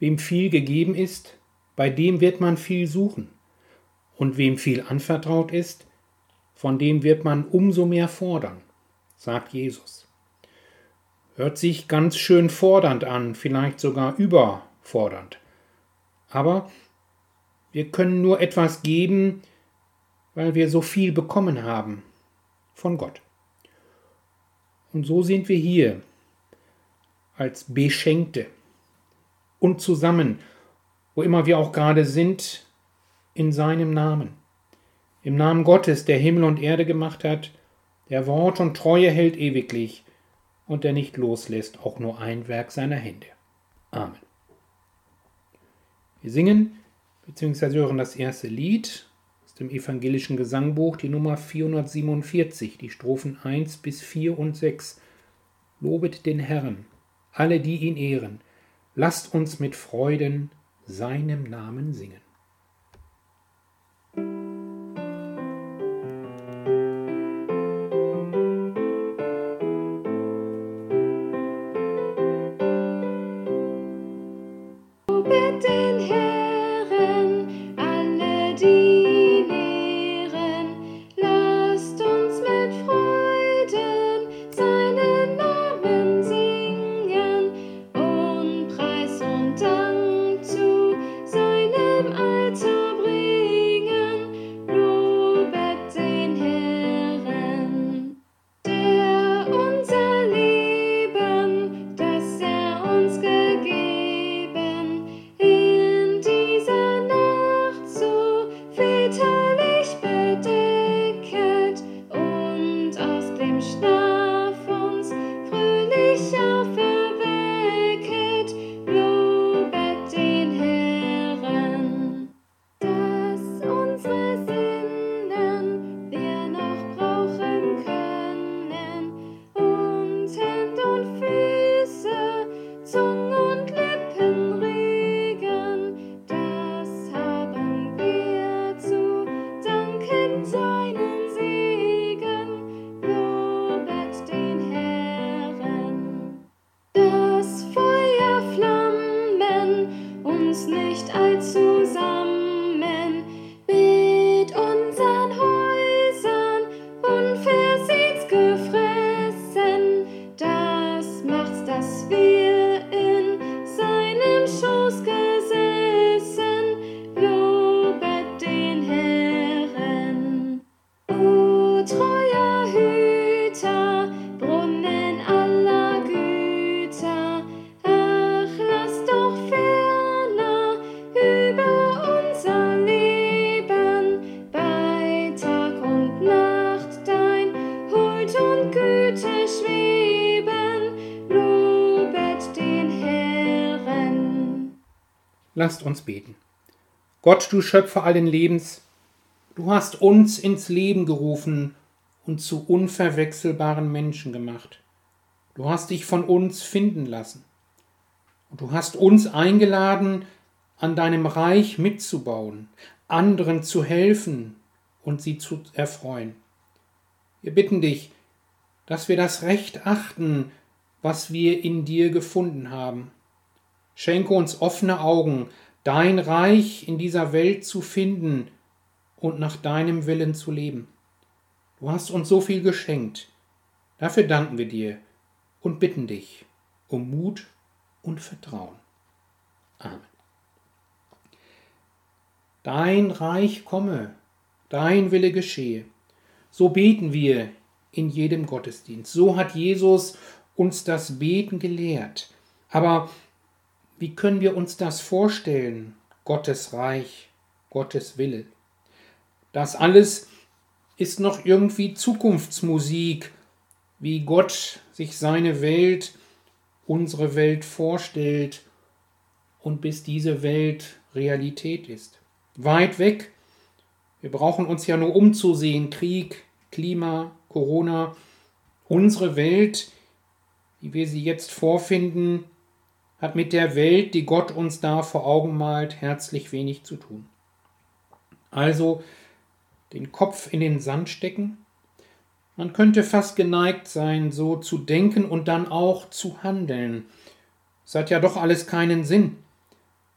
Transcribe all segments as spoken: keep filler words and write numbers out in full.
Wem viel gegeben ist, bei dem wird man viel suchen. Und wem viel anvertraut ist, von dem wird man umso mehr fordern, sagt Jesus. Hört sich ganz schön fordernd an, vielleicht sogar überfordernd. Aber wir können nur etwas geben, weil wir so viel bekommen haben von Gott. Und so sind wir hier als Beschenkte und zusammen, wo immer wir auch gerade sind, in seinem Namen. Im Namen Gottes, der Himmel und Erde gemacht hat, der Wort und Treue hält ewiglich und der nicht loslässt, auch nur ein Werk seiner Hände. Amen. Wir singen bzw. hören das erste Lied aus dem evangelischen Gesangbuch, die Nummer vierhundertsiebenundvierzig, die Strophen eins bis vier und sechs. Lobet den Herrn, alle, die ihn ehren, lasst uns mit Freuden seinem Namen singen. Lasst uns beten. Gott, du Schöpfer allen Lebens, du hast uns ins Leben gerufen und zu unverwechselbaren Menschen gemacht. Du hast dich von uns finden lassen. Und du hast uns eingeladen, an deinem Reich mitzubauen, anderen zu helfen und sie zu erfreuen. Wir bitten dich, dass wir das Recht achten, was wir in dir gefunden haben. Schenke uns offene Augen, dein Reich in dieser Welt zu finden und nach deinem Willen zu leben. Du hast uns so viel geschenkt. Dafür danken wir dir und bitten dich um Mut und Vertrauen. Amen. Dein Reich komme, dein Wille geschehe. So beten wir in jedem Gottesdienst. So hat Jesus uns das Beten gelehrt. Aber wie können wir uns das vorstellen? Gottes Reich, Gottes Wille. Das alles ist noch irgendwie Zukunftsmusik, wie Gott sich seine Welt, unsere Welt vorstellt und bis diese Welt Realität ist. Weit weg. Wir brauchen uns ja nur umzusehen. Krieg, Klima, Corona. Unsere Welt, wie wir sie jetzt vorfinden, hat mit der Welt, die Gott uns da vor Augen malt, herzlich wenig zu tun. Also den Kopf in den Sand stecken. Man könnte fast geneigt sein, so zu denken und dann auch zu handeln. Es hat ja doch alles keinen Sinn.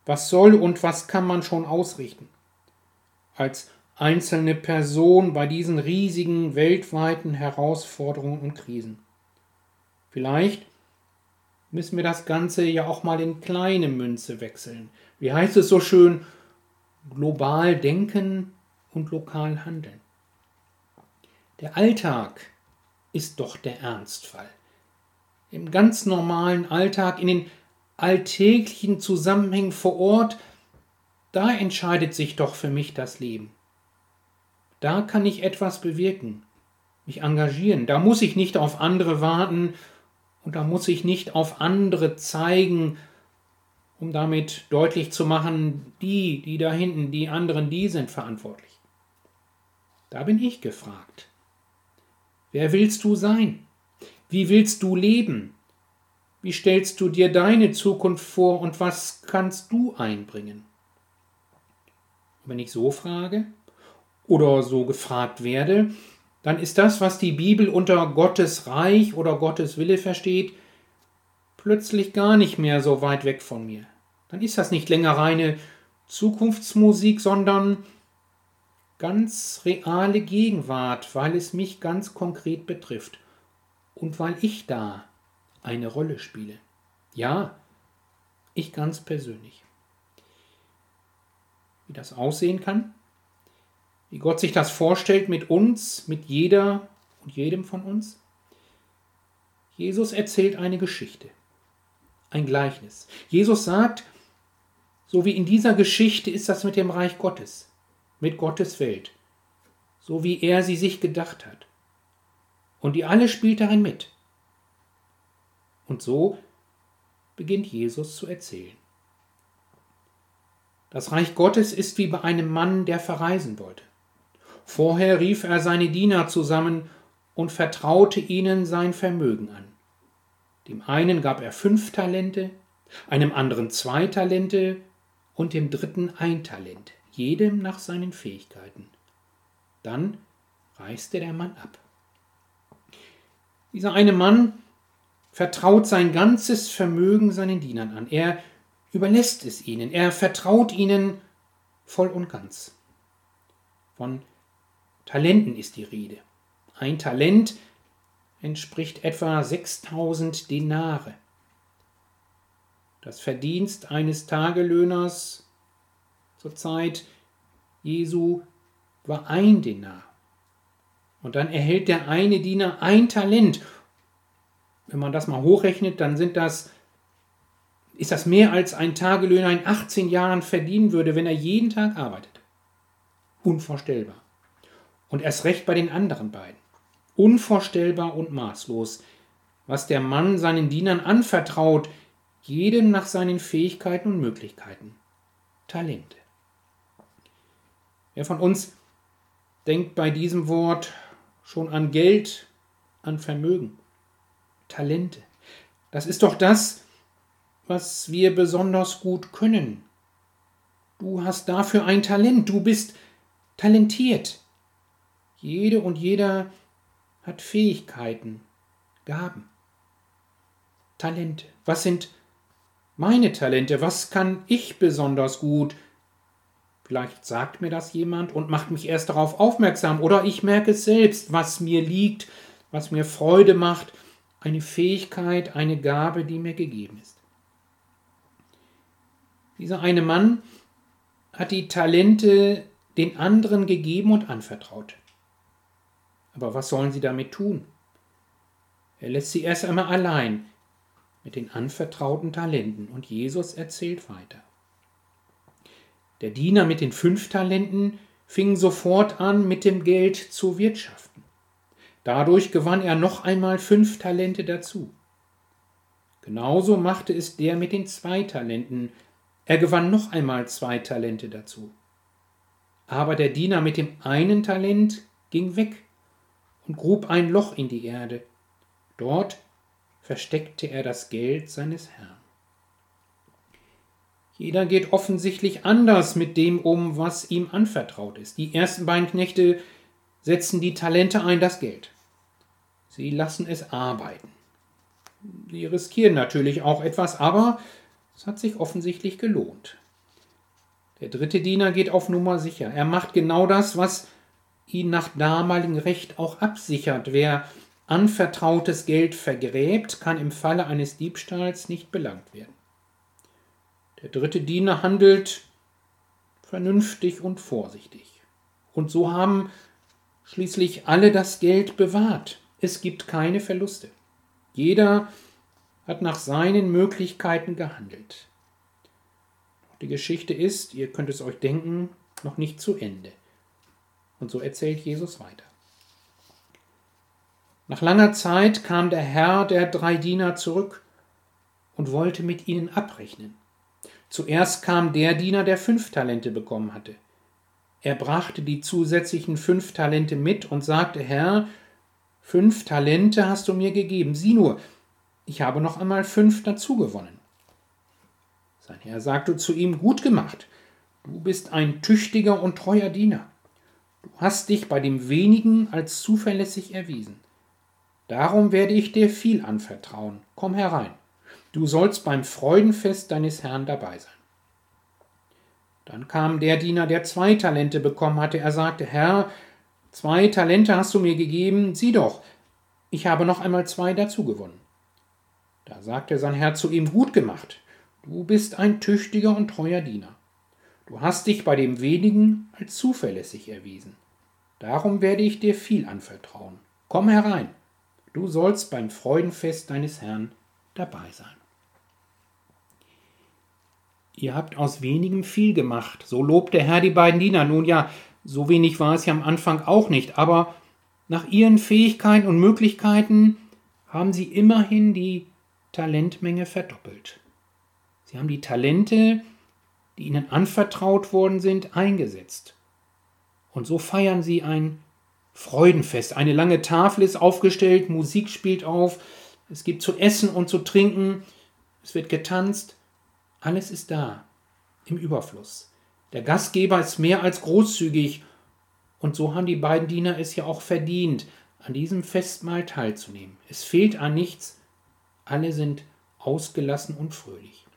Was soll und was kann man schon ausrichten? Als einzelne Person bei diesen riesigen weltweiten Herausforderungen und Krisen. Vielleicht müssen wir das Ganze ja auch mal in kleine Münze wechseln. Wie heißt es so schön? Global denken und lokal handeln. Der Alltag ist doch der Ernstfall. Im ganz normalen Alltag, in den alltäglichen Zusammenhängen vor Ort, da entscheidet sich doch für mich das Leben. Da kann ich etwas bewirken, mich engagieren. Da muss ich nicht auf andere warten und da muss ich nicht auf andere zeigen, um damit deutlich zu machen, die, die da hinten, die anderen, die sind verantwortlich. Da bin ich gefragt. Wer willst du sein? Wie willst du leben? Wie stellst du dir deine Zukunft vor und was kannst du einbringen? Und wenn ich so frage oder so gefragt werde, dann ist das, was die Bibel unter Gottes Reich oder Gottes Wille versteht, plötzlich gar nicht mehr so weit weg von mir. Dann ist das nicht länger reine Zukunftsmusik, sondern ganz reale Gegenwart, weil es mich ganz konkret betrifft und weil ich da eine Rolle spiele. Ja, ich ganz persönlich. Wie das aussehen kann, wie Gott sich das vorstellt mit uns, mit jeder und jedem von uns. Jesus erzählt eine Geschichte, ein Gleichnis. Jesus sagt, so wie in dieser Geschichte ist das mit dem Reich Gottes, mit Gottes Welt, so wie er sie sich gedacht hat. Und die alle spielt darin mit. Und so beginnt Jesus zu erzählen. Das Reich Gottes ist wie bei einem Mann, der verreisen wollte. Vorher rief er seine Diener zusammen und vertraute ihnen sein Vermögen an. Dem einen gab er fünf Talente, einem anderen zwei Talente und dem dritten ein Talent, jedem nach seinen Fähigkeiten. Dann reiste der Mann ab. Dieser eine Mann vertraut sein ganzes Vermögen seinen Dienern an. Er überlässt es ihnen. Er vertraut ihnen voll und ganz. Von Talenten ist die Rede. Ein Talent entspricht etwa sechstausend Denare. Das Verdienst eines Tagelöhners zur Zeit Jesu war ein Denar. Und dann erhält der eine Diener ein Talent. Wenn man das mal hochrechnet, dann sind das, ist das mehr als ein Tagelöhner in achtzehn Jahren verdienen würde, wenn er jeden Tag arbeitet. Unvorstellbar. Und erst recht bei den anderen beiden. Unvorstellbar und maßlos, was der Mann seinen Dienern anvertraut, jedem nach seinen Fähigkeiten und Möglichkeiten. Talente. Wer von uns denkt bei diesem Wort schon an Geld, an Vermögen? Talente. Das ist doch das, was wir besonders gut können. Du hast dafür ein Talent, du bist talentiert. Jede und jeder hat Fähigkeiten, Gaben, Talente. Was sind meine Talente? Was kann ich besonders gut? Vielleicht sagt mir das jemand und macht mich erst darauf aufmerksam oder ich merke es selbst, was mir liegt, was mir Freude macht, eine Fähigkeit, eine Gabe, die mir gegeben ist. Dieser eine Mann hat die Talente den anderen gegeben und anvertraut. Aber was sollen sie damit tun? Er lässt sie erst einmal allein mit den anvertrauten Talenten und Jesus erzählt weiter. Der Diener mit den fünf Talenten fing sofort an, mit dem Geld zu wirtschaften. Dadurch gewann er noch einmal fünf Talente dazu. Genauso machte es der mit den zwei Talenten. Er gewann noch einmal zwei Talente dazu. Aber der Diener mit dem einen Talent ging weg und grub ein Loch in die Erde. Dort versteckte er das Geld seines Herrn. Jeder geht offensichtlich anders mit dem um, was ihm anvertraut ist. Die ersten beiden Knechte setzen die Talente ein, das Geld. Sie lassen es arbeiten. Sie riskieren natürlich auch etwas, aber es hat sich offensichtlich gelohnt. Der dritte Diener geht auf Nummer sicher. Er macht genau das, was ihn nach damaligem Recht auch absichert. Wer anvertrautes Geld vergräbt, kann im Falle eines Diebstahls nicht belangt werden. Der dritte Diener handelt vernünftig und vorsichtig. Und so haben schließlich alle das Geld bewahrt. Es gibt keine Verluste. Jeder hat nach seinen Möglichkeiten gehandelt. Die Geschichte ist, ihr könnt es euch denken, noch nicht zu Ende. Und so erzählt Jesus weiter. Nach langer Zeit kam der Herr der drei Diener zurück und wollte mit ihnen abrechnen. Zuerst kam der Diener, der fünf Talente bekommen hatte. Er brachte die zusätzlichen fünf Talente mit und sagte: Herr, fünf Talente hast du mir gegeben. Sieh nur, ich habe noch einmal fünf dazu gewonnen. Sein Herr sagte zu ihm: Gut gemacht, du bist ein tüchtiger und treuer Diener. Du hast dich bei dem Wenigen als zuverlässig erwiesen. Darum werde ich dir viel anvertrauen. Komm herein, du sollst beim Freudenfest deines Herrn dabei sein. Dann kam der Diener, der zwei Talente bekommen hatte. Er sagte: Herr, zwei Talente hast du mir gegeben. Sieh doch, ich habe noch einmal zwei dazu gewonnen. Da sagte sein Herr zu ihm: Gut gemacht, du bist ein tüchtiger und treuer Diener. Du hast dich bei dem Wenigen als zuverlässig erwiesen. Darum werde ich dir viel anvertrauen. Komm herein, du sollst beim Freudenfest deines Herrn dabei sein. Ihr habt aus wenigem viel gemacht, so lobt der Herr die beiden Diener. Nun ja, so wenig war es ja am Anfang auch nicht, aber nach ihren Fähigkeiten und Möglichkeiten haben sie immerhin die Talentmenge verdoppelt. Sie haben die Talente, die ihnen anvertraut worden sind, eingesetzt. Und so feiern sie ein Freudenfest. Eine lange Tafel ist aufgestellt, Musik spielt auf, es gibt zu essen und zu trinken, es wird getanzt. Alles ist da, im Überfluss. Der Gastgeber ist mehr als großzügig und so haben die beiden Diener es ja auch verdient, an diesem Festmahl teilzunehmen. Es fehlt an nichts, alle sind ausgelassen und fröhlich.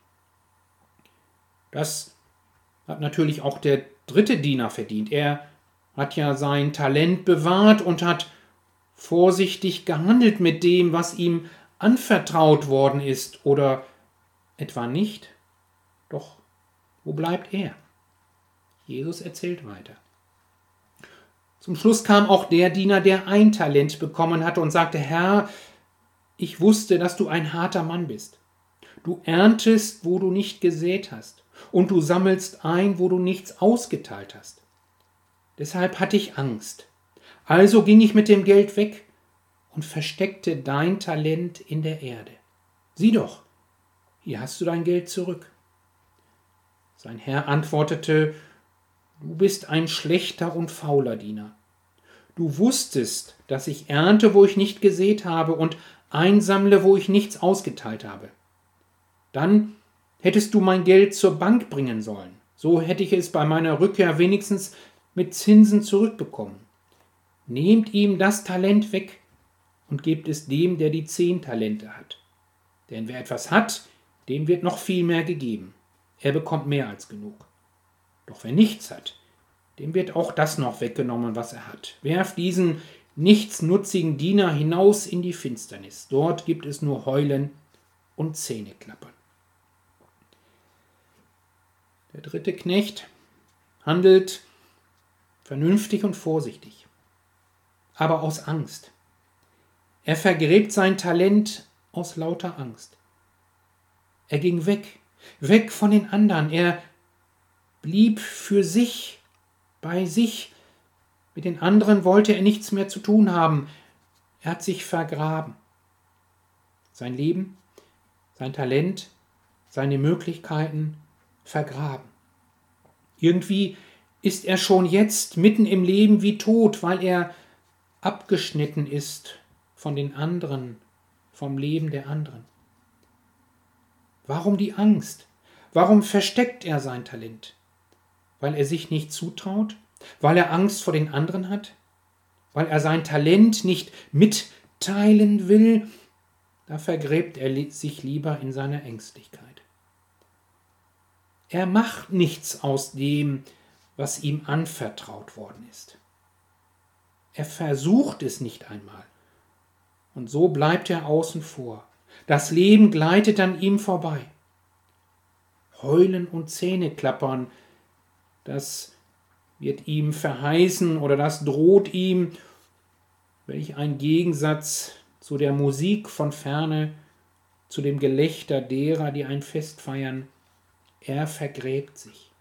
Das hat natürlich auch der dritte Diener verdient. Er hat ja sein Talent bewahrt und hat vorsichtig gehandelt mit dem, was ihm anvertraut worden ist, oder etwa nicht? Doch wo bleibt er? Jesus erzählt weiter. Zum Schluss kam auch der Diener, der ein Talent bekommen hatte und sagte: Herr, ich wusste, dass du ein harter Mann bist. Du erntest, wo du nicht gesät hast, und du sammelst ein, wo du nichts ausgeteilt hast. Deshalb hatte ich Angst. Also ging ich mit dem Geld weg und versteckte dein Talent in der Erde. Sieh doch, hier hast du dein Geld zurück. Sein Herr antwortete: Du bist ein schlechter und fauler Diener. Du wusstest, dass ich ernte, wo ich nicht gesät habe, und einsammle, wo ich nichts ausgeteilt habe. Dann hättest du mein Geld zur Bank bringen sollen. So hätte ich es bei meiner Rückkehr wenigstens mit Zinsen zurückbekommen. Nehmt ihm das Talent weg und gebt es dem, der die zehn Talente hat. Denn wer etwas hat, dem wird noch viel mehr gegeben. Er bekommt mehr als genug. Doch wer nichts hat, dem wird auch das noch weggenommen, was er hat. Werft diesen nichtsnutzigen Diener hinaus in die Finsternis. Dort gibt es nur Heulen und Zähneklappern. Der dritte Knecht handelt vernünftig und vorsichtig, aber aus Angst. Er vergräbt sein Talent aus lauter Angst. Er ging weg, weg von den anderen. Er blieb für sich, bei sich. Mit den anderen wollte er nichts mehr zu tun haben. Er hat sich vergraben. Sein Leben, sein Talent, seine Möglichkeiten vergraben. Irgendwie ist er schon jetzt mitten im Leben wie tot, weil er abgeschnitten ist von den anderen, vom Leben der anderen. Warum die Angst? Warum versteckt er sein Talent? Weil er sich nicht zutraut? Weil er Angst vor den anderen hat? Weil er sein Talent nicht mitteilen will? Da vergräbt er sich lieber in seiner Ängstlichkeit. Er macht nichts aus dem, was ihm anvertraut worden ist. Er versucht es nicht einmal. Und so bleibt er außen vor. Das Leben gleitet an ihm vorbei. Heulen und Zähneklappern, das wird ihm verheißen oder das droht ihm. Welch ein Gegensatz zu der Musik von ferne, zu dem Gelächter derer, die ein Fest feiern. Er vergräbt sich.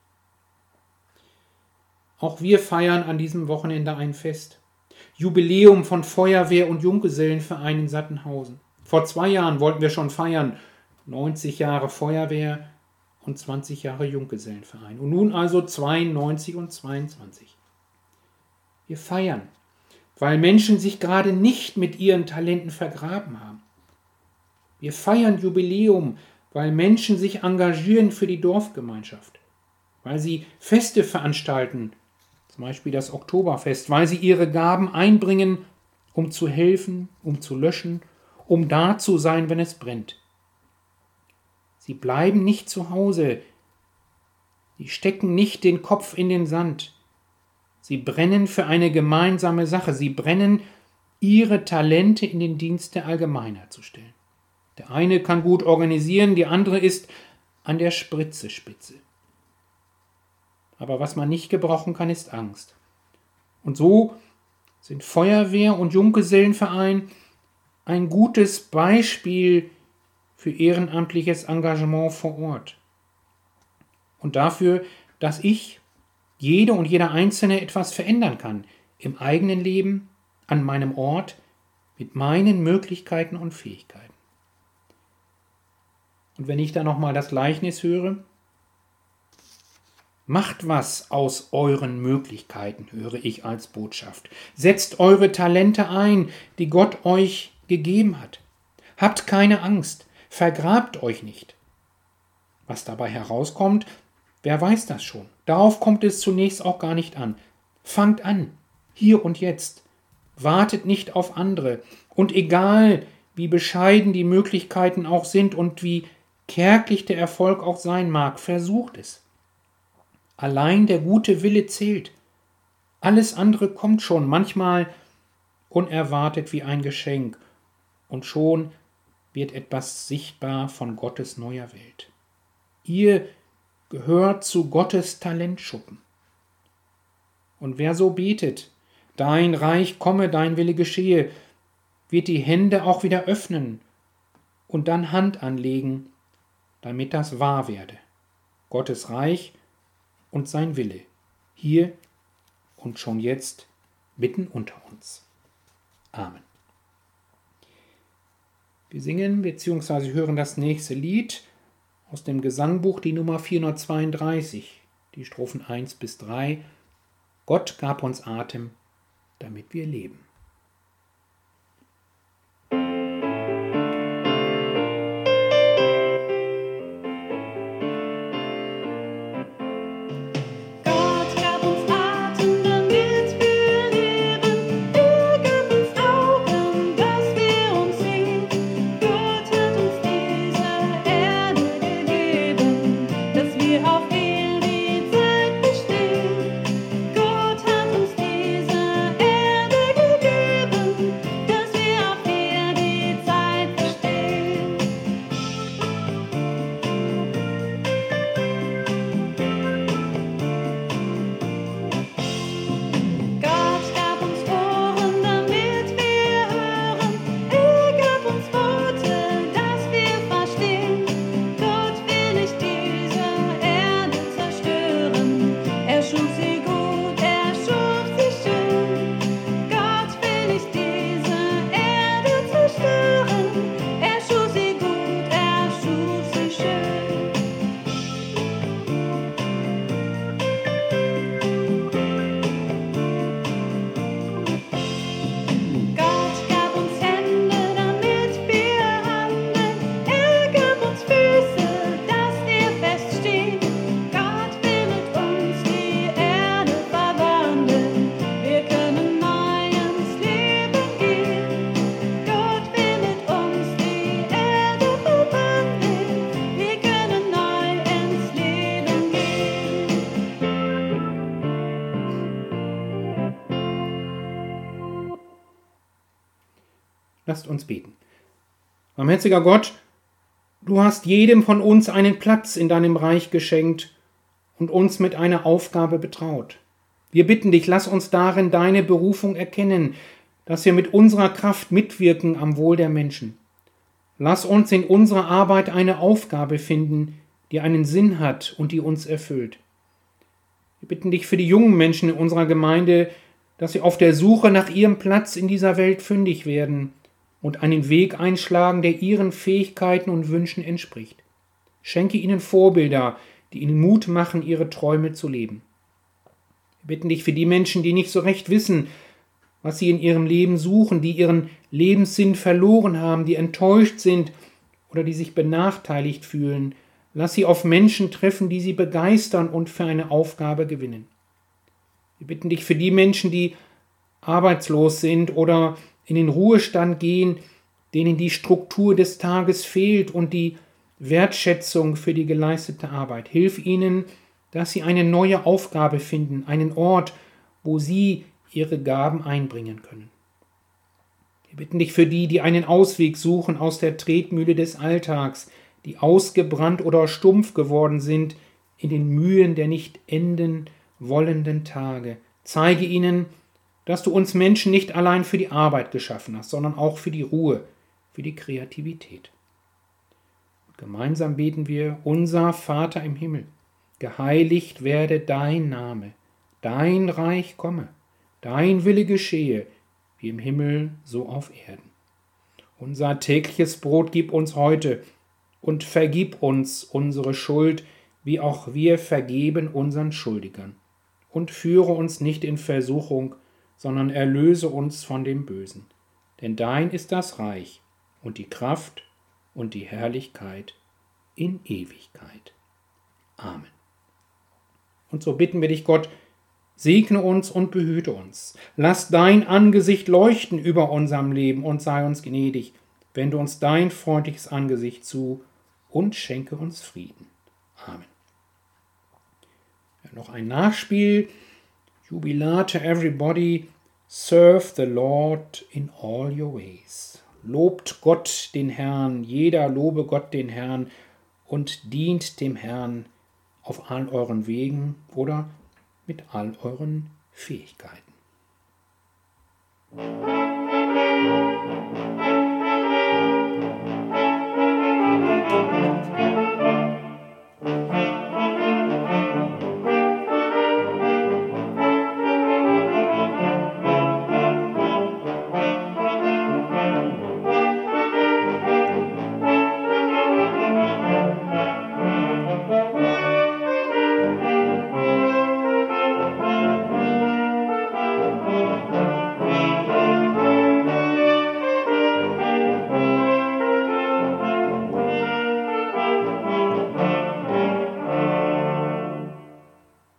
Auch wir feiern an diesem Wochenende ein Fest. Jubiläum von Feuerwehr- und Junggesellenverein in Sattenhausen. Vor zwei Jahren wollten wir schon feiern. neunzig Jahre Feuerwehr und zwanzig Jahre Junggesellenverein. Und nun also zweiundneunzig und zweiundzwanzig. Wir feiern, weil Menschen sich gerade nicht mit ihren Talenten vergraben haben. Wir feiern Jubiläum, weil Menschen sich engagieren für die Dorfgemeinschaft, weil sie Feste veranstalten, zum Beispiel das Oktoberfest, weil sie ihre Gaben einbringen, um zu helfen, um zu löschen, um da zu sein, wenn es brennt. Sie bleiben nicht zu Hause, sie stecken nicht den Kopf in den Sand. Sie brennen für eine gemeinsame Sache, sie brennen, ihre Talente in den Dienst der Allgemeinheit zu stellen. Der eine kann gut organisieren, die andere ist an der Spritze Spitze. Aber was man nicht gebrauchen kann, ist Angst. Und so sind Feuerwehr und Junggesellenverein ein gutes Beispiel für ehrenamtliches Engagement vor Ort. Und dafür, dass ich, jede und jeder Einzelne etwas verändern kann, im eigenen Leben, an meinem Ort, mit meinen Möglichkeiten und Fähigkeiten. Und wenn ich da nochmal das Gleichnis höre, macht was aus euren Möglichkeiten, höre ich als Botschaft. Setzt eure Talente ein, die Gott euch gegeben hat. Habt keine Angst, vergrabt euch nicht. Was dabei herauskommt, wer weiß das schon. Darauf kommt es zunächst auch gar nicht an. Fangt an, hier und jetzt. Wartet nicht auf andere. Und egal, wie bescheiden die Möglichkeiten auch sind und wie kärglich der Erfolg auch sein mag, versucht es. Allein der gute Wille zählt. Alles andere kommt schon, manchmal unerwartet wie ein Geschenk. Und schon wird etwas sichtbar von Gottes neuer Welt. Ihr gehört zu Gottes Talentschuppen. Und wer so betet, dein Reich komme, dein Wille geschehe, wird die Hände auch wieder öffnen und dann Hand anlegen, damit das wahr werde. Gottes Reich und sein Wille, hier und schon jetzt mitten unter uns. Amen. Wir singen bzw. hören das nächste Lied aus dem Gesangbuch, die Nummer vierhundertzweiunddreißig, die Strophen eins bis drei. Gott gab uns Atem, damit wir leben. Gott hat uns diese Erde gegeben. Lasst uns beten. Barmherziger Gott, du hast jedem von uns einen Platz in deinem Reich geschenkt und uns mit einer Aufgabe betraut. Wir bitten dich, lass uns darin deine Berufung erkennen, dass wir mit unserer Kraft mitwirken am Wohl der Menschen. Lass uns in unserer Arbeit eine Aufgabe finden, die einen Sinn hat und die uns erfüllt. Wir bitten dich für die jungen Menschen in unserer Gemeinde, dass sie auf der Suche nach ihrem Platz in dieser Welt fündig werden und einen Weg einschlagen, der ihren Fähigkeiten und Wünschen entspricht. Schenke ihnen Vorbilder, die ihnen Mut machen, ihre Träume zu leben. Wir bitten dich für die Menschen, die nicht so recht wissen, was sie in ihrem Leben suchen, die ihren Lebenssinn verloren haben, die enttäuscht sind oder die sich benachteiligt fühlen. Lass sie auf Menschen treffen, die sie begeistern und für eine Aufgabe gewinnen. Wir bitten dich für die Menschen, die arbeitslos sind oder in den Ruhestand gehen, denen die Struktur des Tages fehlt und die Wertschätzung für die geleistete Arbeit. Hilf ihnen, dass sie eine neue Aufgabe finden, einen Ort, wo sie ihre Gaben einbringen können. Wir bitten dich für die, die einen Ausweg suchen aus der Tretmühle des Alltags, die ausgebrannt oder stumpf geworden sind in den Mühen der nicht enden wollenden Tage. Zeige ihnen, dass du uns Menschen nicht allein für die Arbeit geschaffen hast, sondern auch für die Ruhe, für die Kreativität. Und gemeinsam beten wir: Unser Vater im Himmel, geheiligt werde dein Name, dein Reich komme, dein Wille geschehe, wie im Himmel, so auf Erden. Unser tägliches Brot gib uns heute und vergib uns unsere Schuld, wie auch wir vergeben unseren Schuldigern. Und führe uns nicht in Versuchung, sondern erlöse uns von dem Bösen. Denn dein ist das Reich und die Kraft und die Herrlichkeit in Ewigkeit. Amen. Und so bitten wir dich, Gott, segne uns und behüte uns. Lass dein Angesicht leuchten über unserem Leben und sei uns gnädig. Wende uns dein freundliches Angesicht zu und schenke uns Frieden. Amen. Ja, noch ein Nachspiel. Jubilate everybody, serve the Lord in all your ways. Lobt Gott den Herrn, jeder lobe Gott den Herrn und dient dem Herrn auf all euren Wegen oder mit all euren Fähigkeiten.